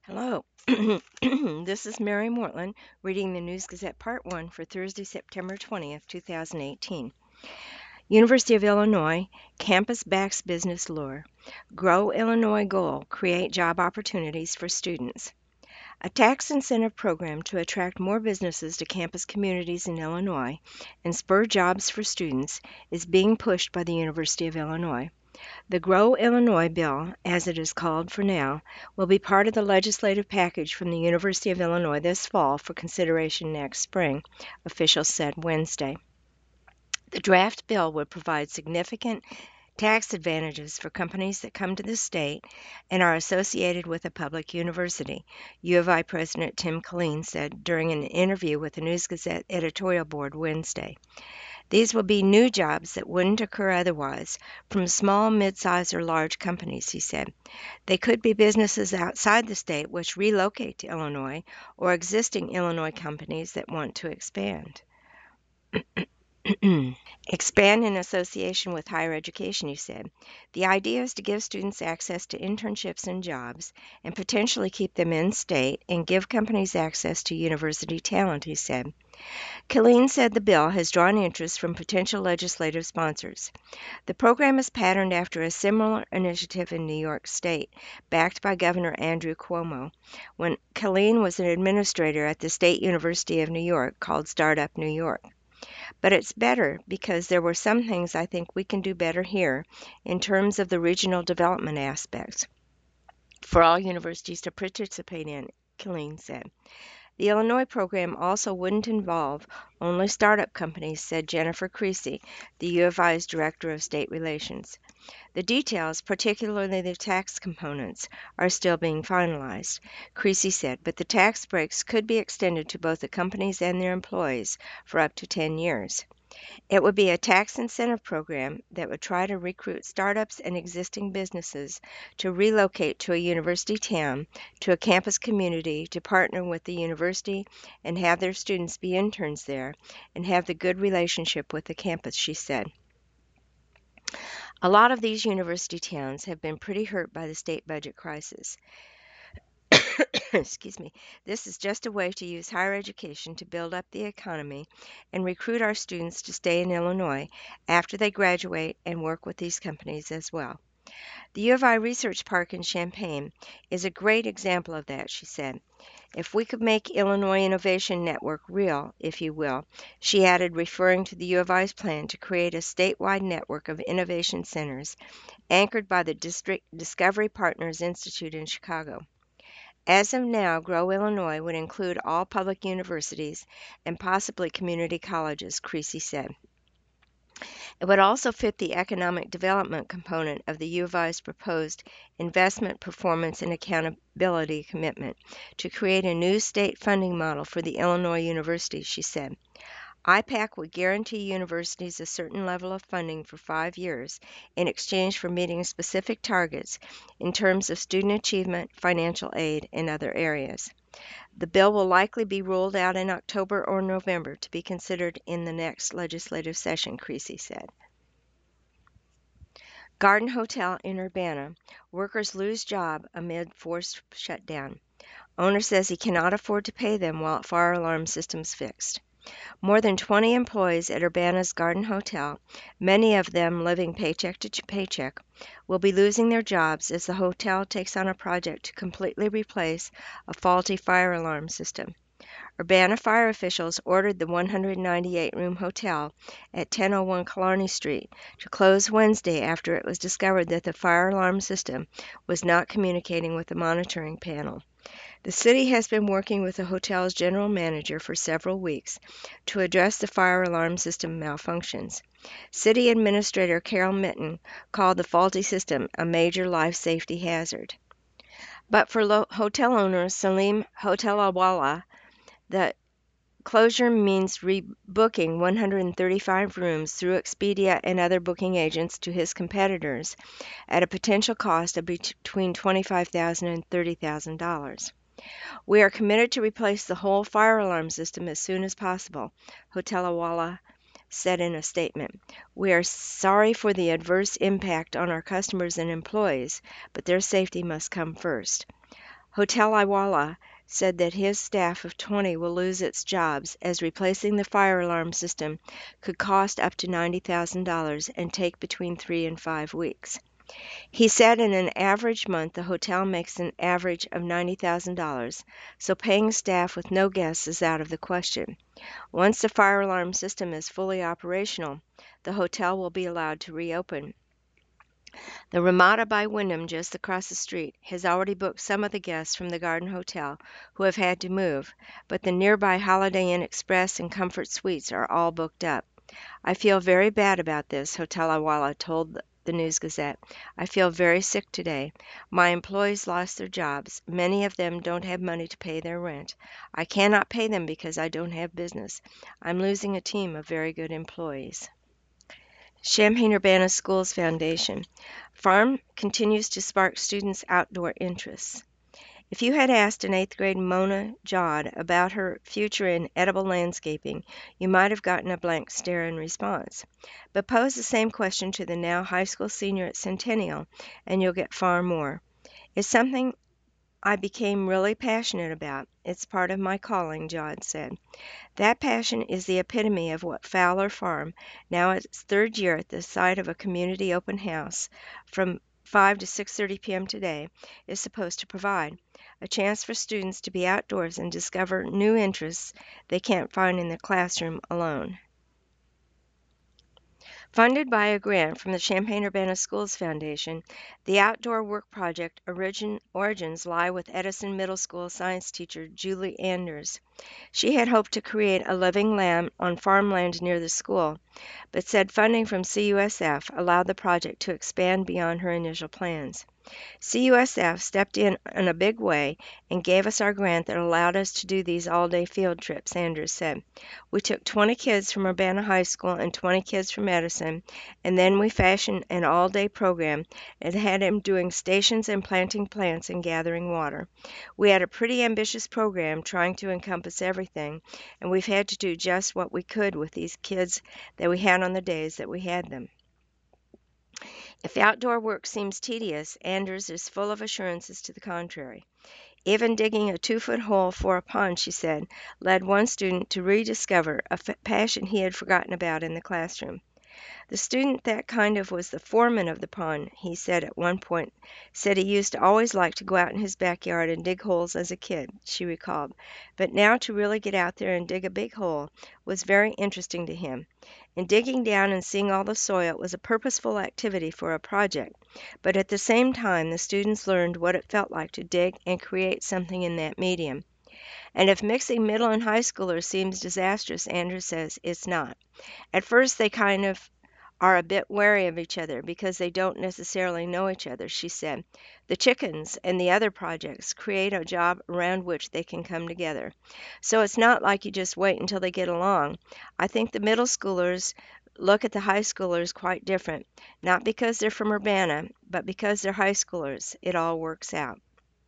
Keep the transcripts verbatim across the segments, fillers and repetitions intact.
Hello. This is Mary Mortland reading the News Gazette Part one for Thursday, September twentieth, two thousand eighteen. University of Illinois, campus backs business lure. Grow Illinois goal, create job opportunities for students. A tax incentive program to attract more businesses to campus communities in Illinois and spur jobs for students is being pushed by the University of Illinois. The Grow Illinois bill, as it is called for now, will be part of the legislative package from the University of Illinois this fall for consideration next spring, officials said Wednesday. The draft bill would provide significant tax advantages for companies that come to the state and are associated with a public university, U of I President Tim Killeen said during an interview with the News Gazette editorial board Wednesday. These will be new jobs that wouldn't occur otherwise from small, mid-sized, or large companies, he said. They could be businesses outside the state which relocate to Illinois or existing Illinois companies that want to expand. Expand in association with higher education, he said. The idea is to give students access to internships and jobs and potentially keep them in state and give companies access to university talent, he said. Killeen said the bill has drawn interest from potential legislative sponsors. The program is patterned after a similar initiative in New York State, backed by Governor Andrew Cuomo, when Killeen was an administrator at the State University of New York called Startup New York. But it's better because there were some things I think we can do better here in terms of the regional development aspects for all universities to participate in, Killeen said. The Illinois program also wouldn't involve only startup companies, said Jennifer Creasy, the U of I's Director of State Relations. The details, particularly the tax components, are still being finalized, Creasy said, but the tax breaks could be extended to both the companies and their employees for up to ten years. It would be a tax incentive program that would try to recruit startups and existing businesses to relocate to a university town, to a campus community, to partner with the university and have their students be interns there and have the good relationship with the campus, she said. A lot of these university towns have been pretty hurt by the state budget crisis. Excuse me. This is just a way to use higher education to build up the economy and recruit our students to stay in Illinois after they graduate and work with these companies as well. The U of I Research Park in Champaign is a great example of that, she said. If we could make Illinois Innovation Network real, if you will, she added, referring to the U of I's plan to create a statewide network of innovation centers anchored by the District Discovery Partners Institute in Chicago. As of now, Grow Illinois would include all public universities and possibly community colleges, Creasy said. It would also fit the economic development component of the U of I's proposed investment, performance, and accountability commitment to create a new state funding model for the Illinois universities, she said. I PAC would guarantee universities a certain level of funding for five years in exchange for meeting specific targets in terms of student achievement, financial aid, and other areas. The bill will likely be ruled out in October or November to be considered in the next legislative session, Creasy said. Garden Hotel in Urbana. Workers lose job amid forced shutdown. Owner says he cannot afford to pay them while fire alarm system's fixed. More than twenty employees at Urbana's Garden Hotel, many of them living paycheck to paycheck, will be losing their jobs as the hotel takes on a project to completely replace a faulty fire alarm system. Urbana fire officials ordered the one hundred ninety-eight room hotel at ten oh one Killarney Street to close Wednesday after it was discovered that the fire alarm system was not communicating with the monitoring panel. The city has been working with the hotel's general manager for several weeks to address the fire alarm system malfunctions. City Administrator Carol Mitten called the faulty system a major life safety hazard. But for lo- hotel owner Salim Hotelawala, the closure means rebooking one hundred thirty-five rooms through Expedia and other booking agents to his competitors at a potential cost of between twenty-five thousand dollars and thirty thousand dollars. We are committed to replace the whole fire alarm system as soon as possible, Hotelawala said in a statement. We are sorry for the adverse impact on our customers and employees, but their safety must come first. Hotel Iwala said that his staff of twenty will lose its jobs as replacing the fire alarm system could cost up to ninety thousand dollars and take between three and five weeks. He said in an average month the hotel makes an average of ninety thousand dollars, so paying staff with no guests is out of the question. Once the fire alarm system is fully operational, the hotel will be allowed to reopen. The Ramada by Wyndham, just across the street, has already booked some of the guests from the Garden Hotel who have had to move, but the nearby Holiday Inn Express and Comfort Suites are all booked up. I feel very bad about this, Hotel Awala told the News Gazette. I feel very sick today. My employees lost their jobs. Many of them don't have money to pay their rent. I cannot pay them because I don't have business. I'm losing a team of very good employees. Champaign-Urbana Schools Foundation. Farm continues to spark students' outdoor interests. If you had asked an eighth grade Mona Jod about her future in edible landscaping, you might have gotten a blank stare in response. But pose the same question to the now high school senior at Centennial, and you'll get far more. It's something I became really passionate about. It's part of my calling, Jod said. That passion is the epitome of what Fowler Farm, now its third year at the site of a community open house from five to six thirty p m today, is supposed to provide. A chance for students to be outdoors and discover new interests they can't find in the classroom alone. Funded by a grant from the Champaign-Urbana Schools Foundation, the outdoor work project origin, origins lie with Edison Middle School science teacher Julie Anders. She had hoped to create a living lamb on farmland near the school, but said funding from C U S F allowed the project to expand beyond her initial plans. C U S F stepped in in a big way and gave us our grant that allowed us to do these all-day field trips, Sanders said. We took twenty kids from Urbana High School and twenty kids from Edison, and then we fashioned an all-day program and had them doing stations and planting plants and gathering water. We had a pretty ambitious program trying to encompass everything, and we've had to do just what we could with these kids that we had on the days that we had them. If outdoor work seems tedious, Anders is full of assurances to the contrary. Even digging a two-foot hole for a pond, she said, led one student to rediscover a f- passion he had forgotten about in the classroom. The student that kind of was the foreman of the pond, he said at one point, said he used to always like to go out in his backyard and dig holes as a kid, she recalled. But now to really get out there and dig a big hole was very interesting to him. In digging down and seeing all the soil, it was a purposeful activity for a project. But at the same time, the students learned what it felt like to dig and create something in that medium. And if mixing middle and high schoolers seems disastrous, Andrew says it's not. At first, they kind of are a bit wary of each other because they don't necessarily know each other, she said. The chickens and the other projects create a job around which they can come together. So it's not like you just wait until they get along. I think the middle schoolers look at the high schoolers quite different, not because they're from Urbana, but because they're high schoolers. It all works out.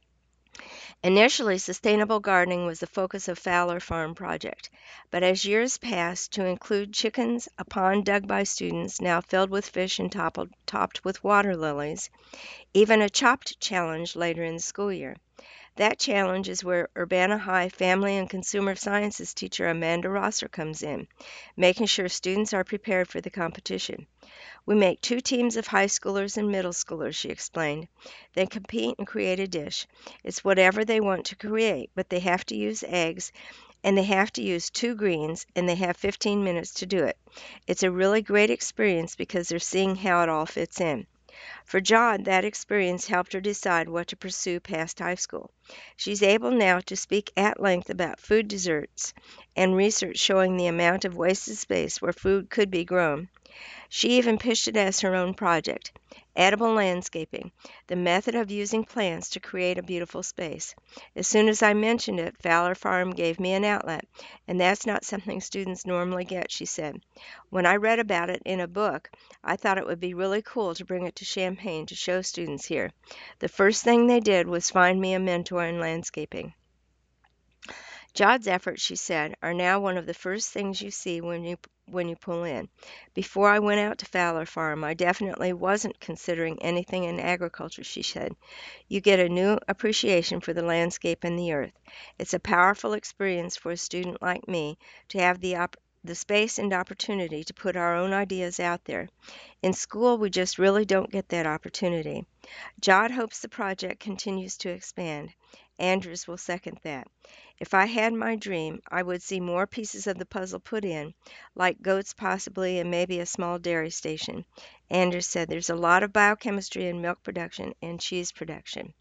Initially, sustainable gardening was the focus of Fowler Farm project, but as years passed to include chickens, a pond dug by students now filled with fish and toppled, topped with water lilies, even a chopped challenge later in the school year. That challenge is where Urbana High Family and Consumer Sciences teacher Amanda Rosser comes in, making sure students are prepared for the competition. We make two teams of high schoolers and middle schoolers, she explained. They compete and create a dish. It's whatever they want to create, but they have to use eggs, and they have to use two greens, and they have fifteen minutes to do it. It's a really great experience because they're seeing how it all fits in. For Jod, that experience helped her decide what to pursue past high school. She's able now to speak at length about food deserts and research showing the amount of wasted space where food could be grown. She even pitched it as her own project, edible landscaping, the method of using plants to create a beautiful space. As soon as I mentioned it, Fowler Farm gave me an outlet, and that's not something students normally get, she said. When I read about it in a book, I thought it would be really cool to bring it to Champaign to show students here. The first thing they did was find me a mentor in landscaping. Jod's efforts, she said, are now one of the first things you see when you when you pull in. Before I went out to Fowler Farm, I definitely wasn't considering anything in agriculture, she said. You get a new appreciation for the landscape and the earth. It's a powerful experience for a student like me to have the op- the space and opportunity to put our own ideas out there. In school, we just really don't get that opportunity. Jod hopes the project continues to expand. Andrews will second that. If I had my dream, I would see more pieces of the puzzle put in, like goats possibly and maybe a small dairy station. Andrews said there's a lot of biochemistry in milk production and cheese production.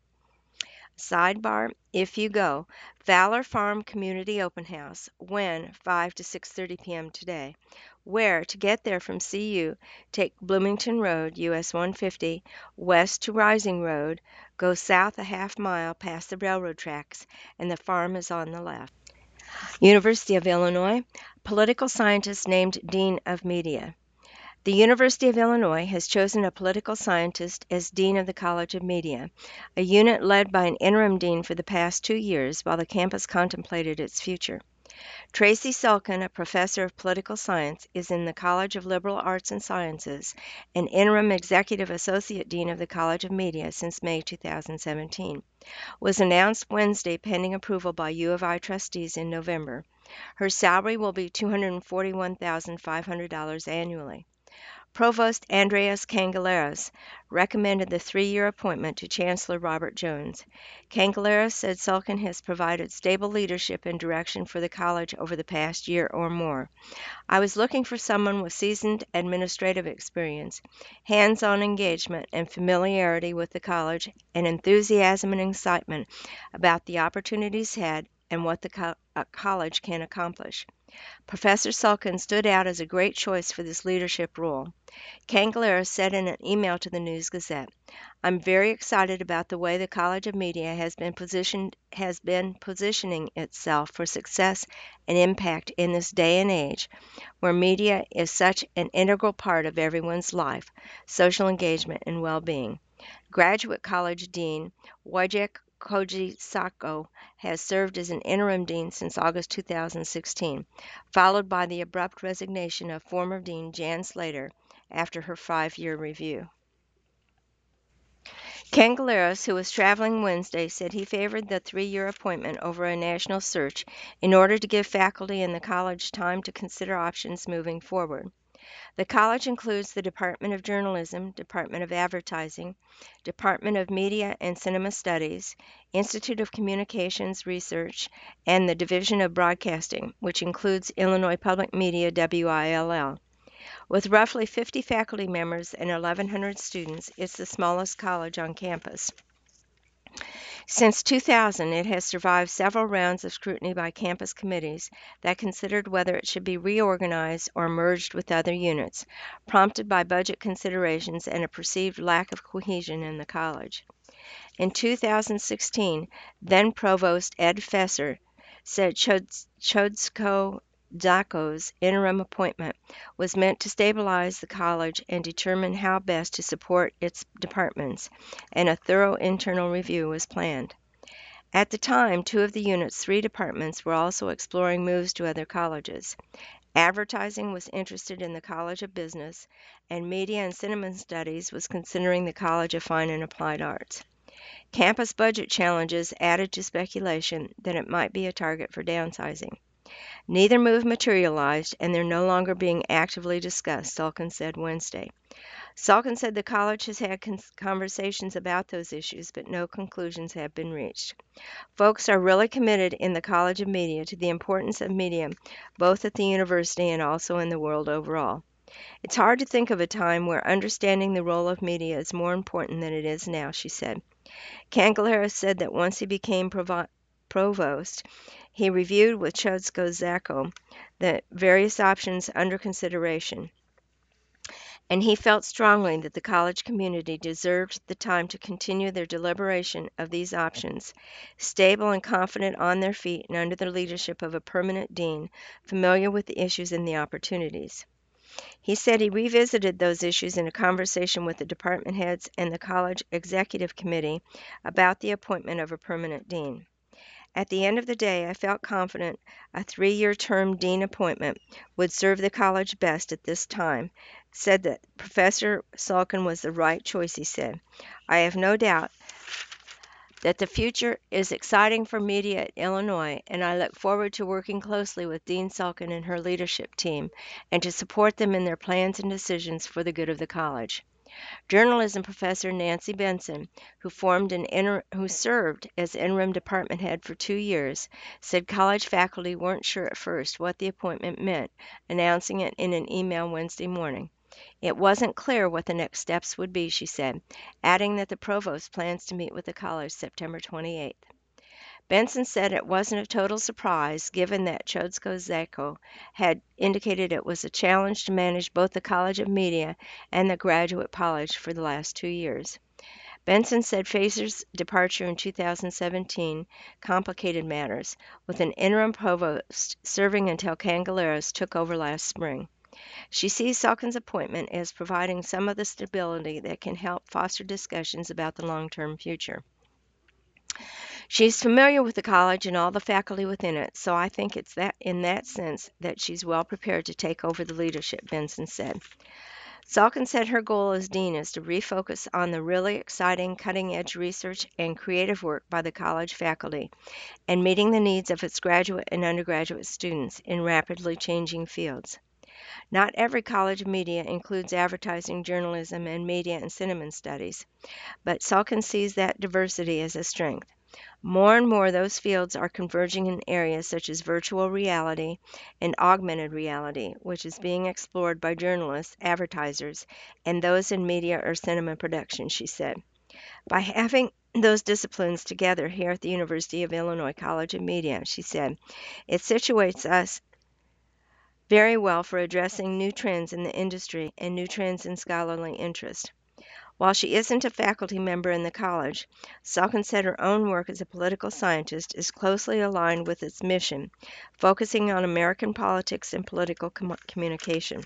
Sidebar, if you go, Fowler Farm Community Open House, when five to six thirty p m today. Where, to get there from C U, take Bloomington Road, U S one fifty, west to Rising Road, go south a half mile past the railroad tracks, and the farm is on the left. University of Illinois, political scientist named Dean of Media. The University of Illinois has chosen a political scientist as Dean of the College of Media, a unit led by an interim dean for the past two years while the campus contemplated its future. Tracy Sulkin, a professor of political science, is in the College of Liberal Arts and Sciences and interim executive associate dean of the College of Media since May two thousand seventeen. Was announced Wednesday pending approval by U of I trustees in November. Her salary will be two hundred forty-one thousand five hundred dollars annually. Provost Andreas Cangelares recommended the three-year appointment to Chancellor Robert Jones. Cangelares said Sulkin has provided stable leadership and direction for the college over the past year or more. I was looking for someone with seasoned administrative experience, hands-on engagement, and familiarity with the college, and enthusiasm and excitement about the opportunities ahead and what the co- uh, college can accomplish. Professor Sulkin stood out as a great choice for this leadership role. Cangelares said in an email to the News Gazette, "I'm very excited about the way the College of Media has been positioned has been positioning itself for success and impact in this day and age where media is such an integral part of everyone's life, social engagement, and well-being." Graduate College Dean Wojciech Kodzisako has served as an interim dean since August two thousand sixteen, followed by the abrupt resignation of former Dean Jan Slater after her five-year review. Cangelares, who was traveling Wednesday, said he favored the three-year appointment over a national search in order to give faculty in the college time to consider options moving forward. The college includes the Department of Journalism, Department of Advertising, Department of Media and Cinema Studies, Institute of Communications Research, and the Division of Broadcasting, which includes Illinois Public Media W I L L. With roughly fifty faculty members and eleven hundred students, it's the smallest college on campus. Since two thousand, it has survived several rounds of scrutiny by campus committees that considered whether it should be reorganized or merged with other units, prompted by budget considerations and a perceived lack of cohesion in the college. In two thousand sixteen, then Provost Ed Fesser said Chodzko Zako's interim appointment was meant to stabilize the college and determine how best to support its departments, and a thorough internal review was planned. At the time, two of the unit's three departments were also exploring moves to other colleges. Advertising was interested in the College of Business, and Media and Cinema Studies was considering the College of Fine and Applied Arts. Campus budget challenges added to speculation that it might be a target for downsizing. Neither move materialized, and they're no longer being actively discussed, Sulkin said Wednesday. Sulkin said the college has had conversations about those issues, but no conclusions have been reached. Folks are really committed in the College of Media to the importance of media, both at the university and also in the world overall. It's hard to think of a time where understanding the role of media is more important than it is now, she said. Cangelares said that once he became provo- provost, he reviewed with Chodzko Zako the various options under consideration, and he felt strongly that the college community deserved the time to continue their deliberation of these options, stable and confident on their feet and under the leadership of a permanent dean familiar with the issues and the opportunities. He said he revisited those issues in a conversation with the department heads and the college executive committee about the appointment of a permanent dean. At the end of the day, I felt confident a three-year term dean appointment would serve the college best at this time. Said that Professor Salkin was the right choice, he said. I have no doubt that the future is exciting for media at Illinois, and I look forward to working closely with Dean Salkin and her leadership team and to support them in their plans and decisions for the good of the college. Journalism professor Nancy Benson, who formed an inter- who served as interim department head for two years, said college faculty weren't sure at first what the appointment meant, announcing it in an email Wednesday morning. It wasn't clear what the next steps would be, she said, adding that the provost plans to meet with the college September twenty-eighth. Benson said it wasn't a total surprise, given that Chodzko Zako had indicated it was a challenge to manage both the College of Media and the Graduate College for the last two years. Benson said Fraser's departure in two thousand seventeen complicated matters, with an interim provost serving until Cangaleras took over last spring. She sees Salkin's appointment as providing some of the stability that can help foster discussions about the long-term future. She's familiar with the college and all the faculty within it, so I think it's that in that sense that she's well prepared to take over the leadership, Benson said. Salkin said her goal as dean is to refocus on the really exciting cutting-edge research and creative work by the college faculty and meeting the needs of its graduate and undergraduate students in rapidly changing fields. Not every college of media includes advertising, journalism, and media and cinema studies, but Salkin sees that diversity as a strength. More and more, those fields are converging in areas such as virtual reality and augmented reality, which is being explored by journalists, advertisers, and those in media or cinema production, she said. By having those disciplines together here at the University of Illinois College of Media, she said, it situates us very well for addressing new trends in the industry and new trends in scholarly interest. While she isn't a faculty member in the college, Salkin said her own work as a political scientist is closely aligned with its mission, focusing on American politics and political com- communication.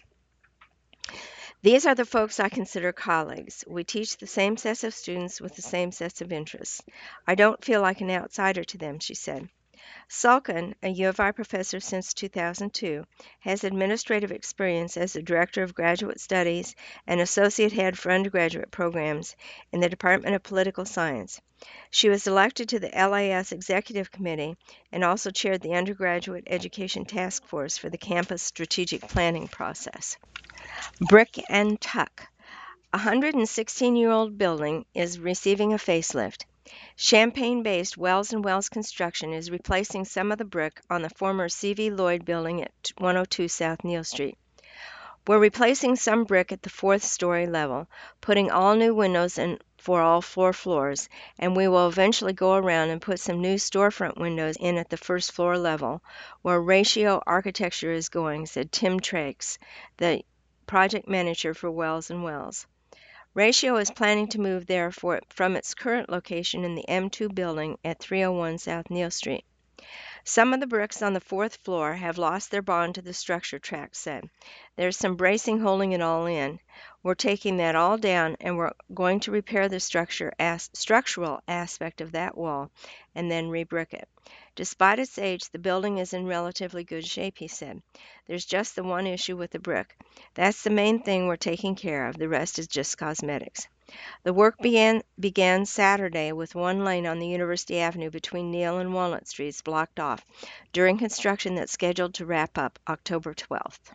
These are the folks I consider colleagues. We teach the same sets of students with the same sets of interests. I don't feel like an outsider to them, she said. Salkin, a U of I professor since two thousand two, has administrative experience as the Director of Graduate Studies and Associate Head for Undergraduate Programs in the Department of Political Science. She was elected to the L A S Executive Committee and also chaired the Undergraduate Education Task Force for the campus strategic planning process. Brick and Tuck. A one hundred sixteen-year-old building is receiving a facelift. Champaign-based Wells and Wells Construction is replacing some of the brick on the former C V Lloyd building at one oh two South Neal Street. We're replacing some brick at the fourth story level, putting all new windows in for all four floors, and we will eventually go around and put some new storefront windows in at the first floor level, where Ratio Architecture is going, said Tim Trakes, the project manager for Wells and Wells. Ratio is planning to move there for, from its current location in the M two building at three oh one South Neal Street. Some of the bricks on the fourth floor have lost their bond to the structure, Trakes said. There's some bracing holding it all in. We're taking that all down and we're going to repair the structure as, structural aspect of that wall and then rebrick it. Despite its age, the building is in relatively good shape, he said. There's just the one issue with the brick. That's the main thing we're taking care of. The rest is just cosmetics. The work began, began Saturday with one lane on the University Avenue between Neal and Walnut Streets blocked off during construction that's scheduled to wrap up October twelfth.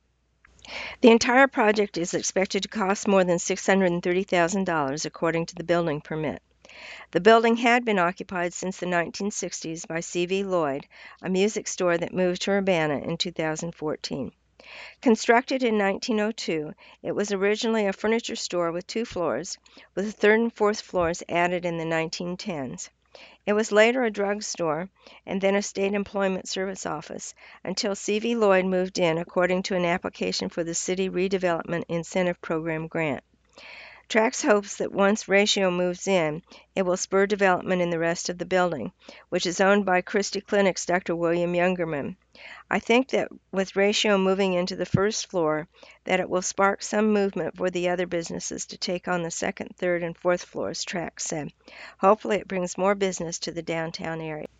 The entire project is expected to cost more than six hundred thirty thousand dollars, according to the building permit. The building had been occupied since the nineteen sixties by C V Lloyd, a music store that moved to Urbana in two thousand fourteen. Constructed in nineteen oh two, it was originally a furniture store with two floors, with the third and fourth floors added in the nineteen tens. It was later a drug store and then a state employment service office until C V Lloyd moved in according to an application for the City Redevelopment Incentive Program grant. Trakes hopes that once Ratio moves in, it will spur development in the rest of the building, which is owned by Christie Clinic's Doctor William Youngerman. I think that with Ratio moving into the first floor, that it will spark some movement for the other businesses to take on the second, third, and fourth floors, Trakes said. Hopefully it brings more business to the downtown area.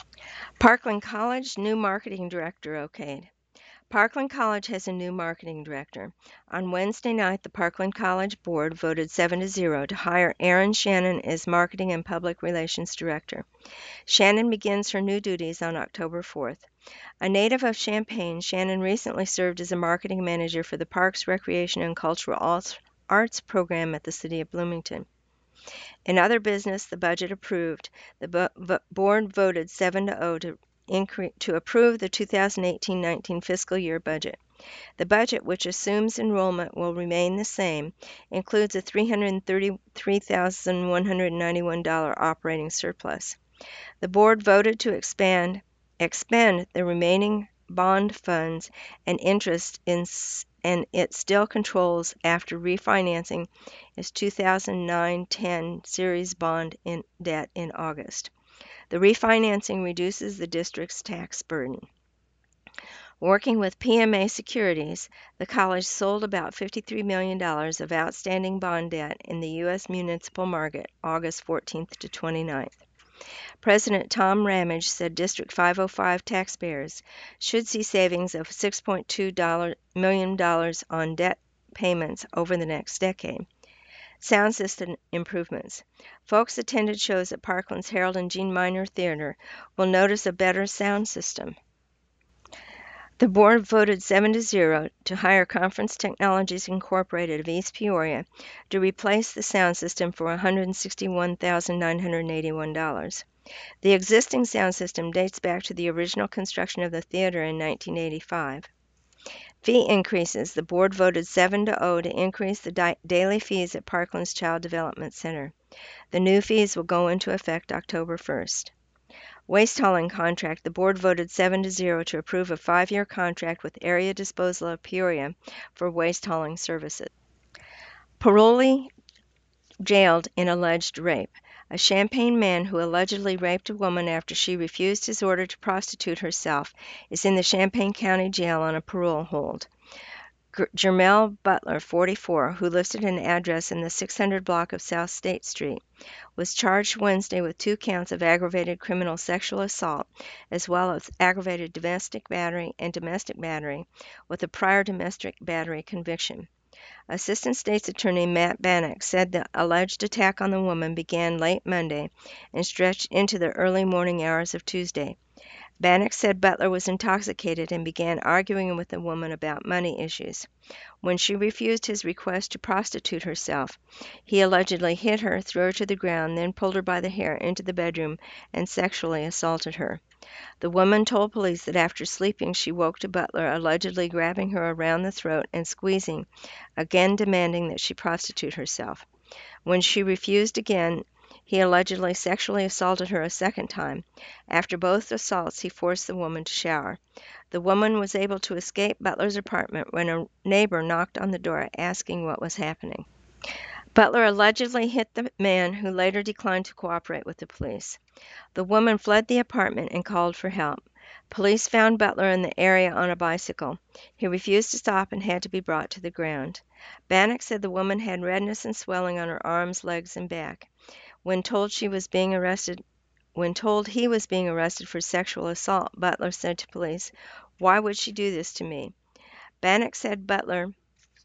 Parkland College, new marketing director okayed. Parkland College has a new marketing director. On Wednesday night, the Parkland College board voted seven to zero to hire Erin Shannon as marketing and public relations director. Shannon begins her new duties on October fourth. A native of Champaign, Shannon recently served as a marketing manager for the Parks, Recreation, and Cultural Arts program at the City of Bloomington. In other business, the budget approved. The board voted seven to zero to increase to approve the two thousand eighteen nineteen fiscal year budget. The budget, which assumes enrollment will remain the same, includes a three hundred thirty-three thousand one hundred ninety-one dollars operating surplus. The board voted to expand expend the remaining bond funds and interest in and it still controls after refinancing its two thousand nine ten series bond in debt in August. The refinancing reduces the district's tax burden. Working with P M A Securities, the college sold about fifty-three million dollars of outstanding bond debt in the U S municipal market August fourteenth to twenty-ninth. President Tom Ramage said District five oh five taxpayers should see savings of six point two million dollars on debt payments over the next decade. Sound system improvements. Folks attended shows at Parkland's Harold and Jean Miner Theater will notice a better sound system. The board voted seven to zero to hire Conference Technologies Incorporated of East Peoria to replace the sound system for one hundred sixty-one thousand nine hundred eighty-one dollars. The existing sound system dates back to the original construction of the theater in nineteen eighty-five. Fee increases. The board voted seven to zero to increase the di- daily fees at Parkland's Child Development Center. The new fees will go into effect October first. Waste hauling contract. The board voted seven to zero to approve a five-year contract with Area Disposal of Peoria for waste hauling services. Parolee jailed in alleged rape. A Champaign man who allegedly raped a woman after she refused his order to prostitute herself is in the Champaign County Jail on a parole hold. Jermel Butler, forty-four, who listed an address in the six hundred block of South State Street, was charged Wednesday with two counts of aggravated criminal sexual assault, as well as aggravated domestic battery and domestic battery, with a prior domestic battery conviction. Assistant State's Attorney Matt Bannock said the alleged attack on the woman began late Monday and stretched into the early morning hours of Tuesday. Bannock said Butler was intoxicated and began arguing with the woman about money issues. When she refused his request to prostitute herself, he allegedly hit her, threw her to the ground, then pulled her by the hair into the bedroom and sexually assaulted her. The woman told police that after sleeping she woke to Butler allegedly grabbing her around the throat and squeezing, again demanding that she prostitute herself. When she refused again, he allegedly sexually assaulted her a second time. After both assaults, he forced the woman to shower. The woman was able to escape Butler's apartment when a neighbor knocked on the door asking what was happening. Butler allegedly hit the man, who later declined to cooperate with the police. The woman fled the apartment and called for help. Police found Butler in the area on a bicycle. He refused to stop and had to be brought to the ground. Bannock said the woman had redness and swelling on her arms, legs, and back. When told she was being arrested, when told he was being arrested for sexual assault, Butler said to police, "Why would she do this to me?" Bannock said Butler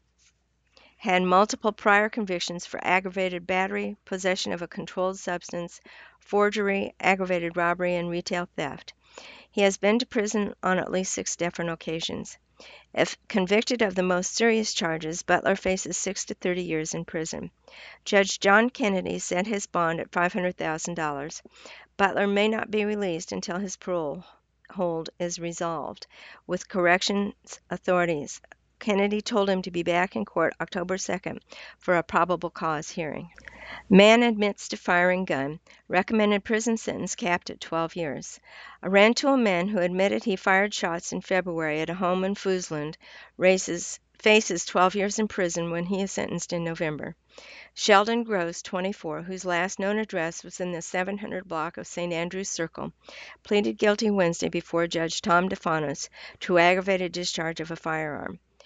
had multiple prior convictions for aggravated battery, possession of a controlled substance, forgery, aggravated robbery, and retail theft. He has been to prison on at least six different occasions. If convicted of the most serious charges, Butler faces six to thirty years in prison. Judge John Kennedy set his bond at five hundred thousand dollars. Butler may not be released until his parole hold is resolved with corrections authorities. Kennedy told him to be back in court October second for a probable cause hearing. Man admits to firing gun. Recommended prison sentence capped at twelve years. A Rantoul man who admitted he fired shots in February at a home in Foosland raises, faces twelve years in prison when he is sentenced in November. Sheldon Gross, twenty-four, whose last known address was in the seven hundred block of Saint Andrew's Circle, pleaded guilty Wednesday before Judge Tom DeFanos to aggravated discharge of a firearm.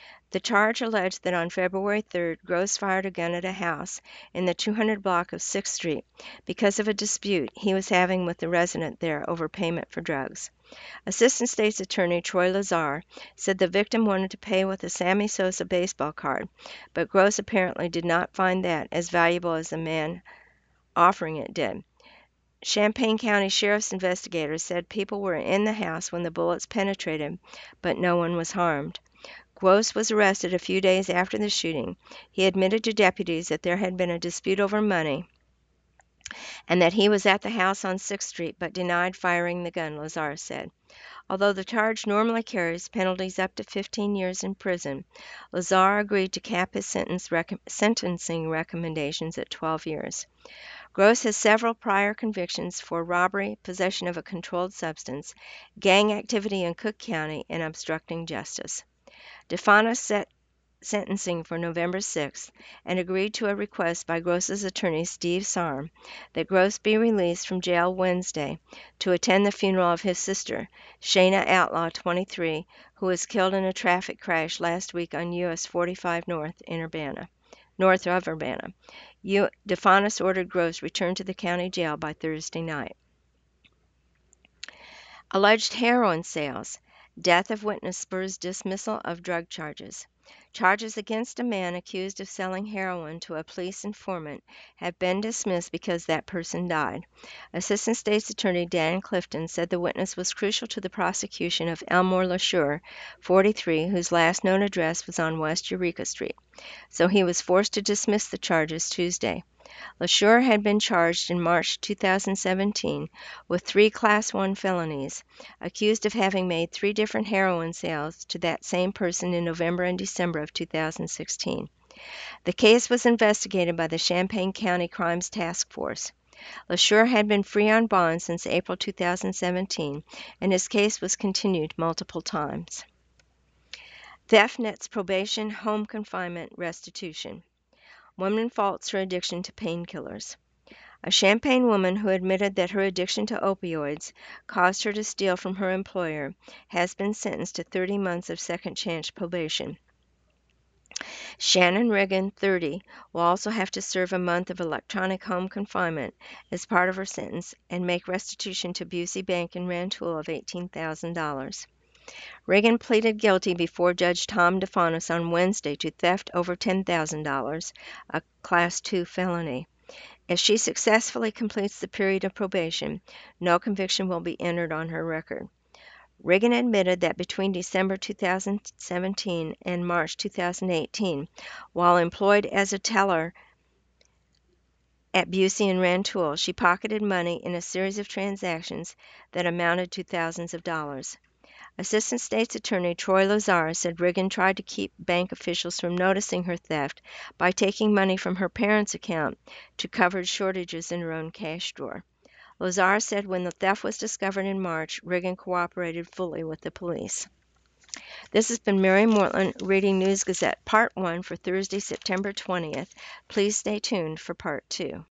The charge alleged that on February third, Gross fired a gun at a house in the two hundred block of sixth Street because of a dispute he was having with the resident there over payment for drugs. Assistant State's Attorney Troy Lazar said the victim wanted to pay with a Sammy Sosa baseball card, but Gross apparently did not find that as valuable as the man offering it did. Champaign County Sheriff's investigators said people were in the house when the bullets penetrated, but no one was harmed. Gross was arrested a few days after the shooting. He admitted to deputies that there had been a dispute over money and that he was at the house on sixth Street but denied firing the gun, Lazar said. Although the charge normally carries penalties up to fifteen years in prison, Lazar agreed to cap his sentence rec- sentencing recommendations at twelve years. Gross has several prior convictions for robbery, possession of a controlled substance, gang activity in Cook County, and obstructing justice. DeFanis set sentencing for November sixth and agreed to a request by Gross's attorney Steve Sarm that Gross be released from jail Wednesday to attend the funeral of his sister, Shayna Outlaw, twenty-three, who was killed in a traffic crash last week on U S forty-five North in Urbana, north of Urbana. U- DeFanis ordered Gross returned to the county jail by Thursday night. Alleged heroin sales. Death of witness spurs dismissal of drug charges. Charges against a man accused of selling heroin to a police informant have been dismissed because that person died. Assistant State's Attorney Dan Clifton said the witness was crucial to the prosecution of Elmore LaSure, forty-three, whose last known address was on West Eureka Street. So he was forced to dismiss the charges Tuesday. LaSure had been charged in March two thousand seventeen with three Class one felonies, accused of having made three different heroin sales to that same person in November and December of two thousand sixteen. The case was investigated by the Champaign County Crimes Task Force. LaSure had been free on bond since April two thousand seventeen, and his case was continued multiple times. Theft nets probation, home confinement, restitution. Woman faults her addiction to painkillers. A Champaign woman who admitted that her addiction to opioids caused her to steal from her employer has been sentenced to thirty months of second chance probation. Shannon Riggin, thirty, will also have to serve a month of electronic home confinement as part of her sentence and make restitution to Busey Bank in Rantoul of eighteen thousand dollars. Riggin pleaded guilty before Judge Tom DeFanis on Wednesday to theft over ten thousand dollars, a Class two felony. If she successfully completes the period of probation, no conviction will be entered on her record. Riggin admitted that between December two thousand seventeen and March two thousand eighteen, while employed as a teller at Busey and Rantoul, she pocketed money in a series of transactions that amounted to thousands of dollars. Assistant State's Attorney Troy Lazar said Riggin tried to keep bank officials from noticing her theft by taking money from her parents' account to cover shortages in her own cash drawer. Lazar said when the theft was discovered in March, Riggin cooperated fully with the police. This has been Mary Mortland reading News Gazette Part one for Thursday, September twentieth. Please stay tuned for Part two.